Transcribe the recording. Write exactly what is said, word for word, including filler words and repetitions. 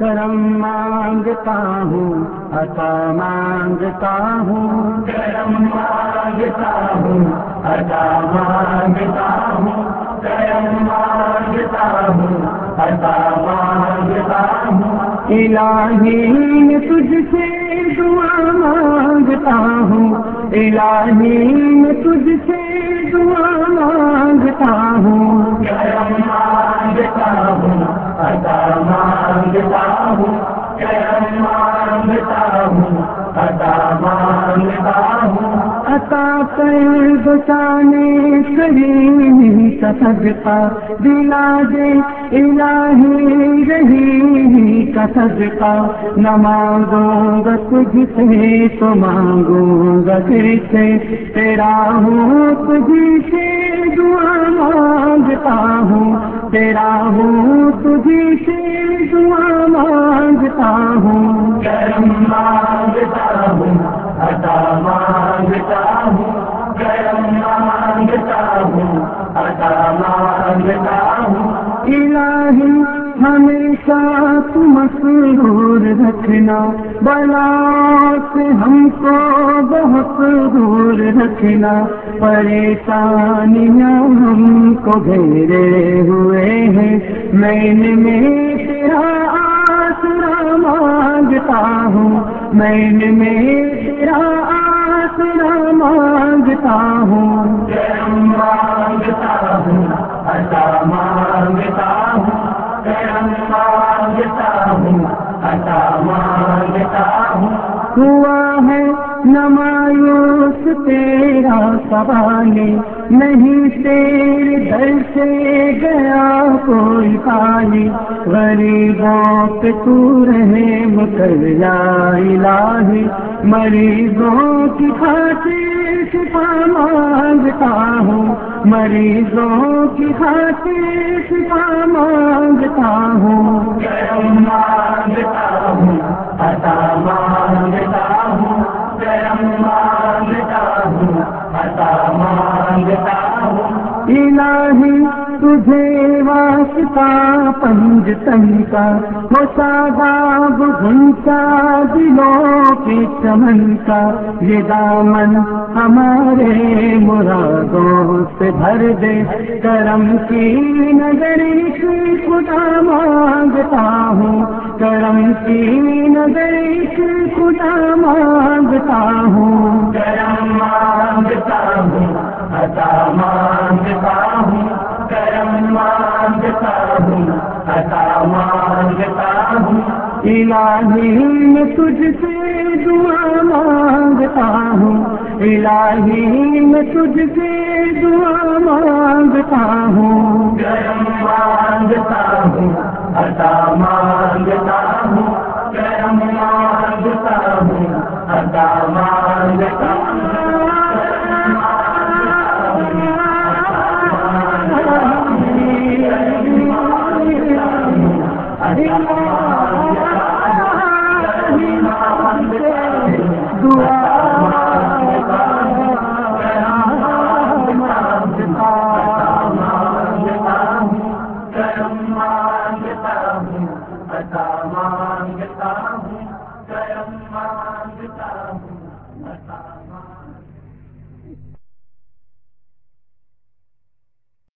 کرم مانگتا ہوں عطا مانگتا ہوں، کرم مانگتا ہوں عطا مانگتا ہوں، کرم مانگتا ہوں عطا مانگتا ہوں، الہی میں تجھ سے دعا مانگتا ہوں، الہی میں تجھ سے دعا مانگتا ہوں، کرم مانگتا ہوں عطا مانگتا ہوں، کرم مانگتا ہوں عطا مانگتا ہوں، عطا کر بچانے کریم کا صدقہ دلا دے الہی رہی کا صدقہ، نہ مانگوں گا تجھ سے تو مانگوں گا تجھ سے، تیرا ہوں تجھ سے دعا مانگتا ہوں، تیرا ہوں تجھ سے دعا مانگتا ہوں، کرم مانگتا ہوں عطا مانگتا ہوں، کرم مانگتا ہوں عطا مانگتا ہوں، الہی ہمیشہ تو مسرور رکھنا، بلا سے ہم کو بہت دور رکھنا، پریشانیاں ہم کو گھیرے ہوئے ہیں، میں میں تیرا آسرا مانگتا ہوں، میں میں تیرا آسرا مانگتا ہوں، کرم مانگتا ہوں عطا مانگتا ہوں، کرم مانگتا ہوں عطا مانگتا ہوں، ہوا ہے نہ مایوس تیرا سوالی، نہیں تیرے در سے گیا کوئی خالی، غریبوں پہ تو رحم کر یا الہی، مریضوں کی خاطر شفا مانگتا ہوں، مریضوں کی خاطر شفا مانگتا ہوں، کرم مانگتا ہوں عطا مانگتا ہوں، کرم مانگتا ہوں عطا مانگتا ہوں، الہی تجھے واسطہ پنج تن کا، ہو شاداب گھنسا دلوں کے چمن کا، یہ دامن ہمارے مرادوں سے بھر دے، کرم کی نظر کی خدا مانگتا ہوں، کرم کی نظر کی خدا مانگتا ہوں، کرم مانگتا ہوں عطا مانگتا ہوں، کرم مانگتا ہوں عطا مانگتا ہوں، الہی میں تجھ سے دعا مانگتا ہوں، الہی میں تجھ سے دعا مانگتا ہوں، کرم مانگتا ہوں عطا مانگتا ہوں، کرم مانگتا ہوں عطا مانگتا ہوں، کرم مانگتا ہوں عطا مانگتا ہوں، کرم مانگتا ہوں عطا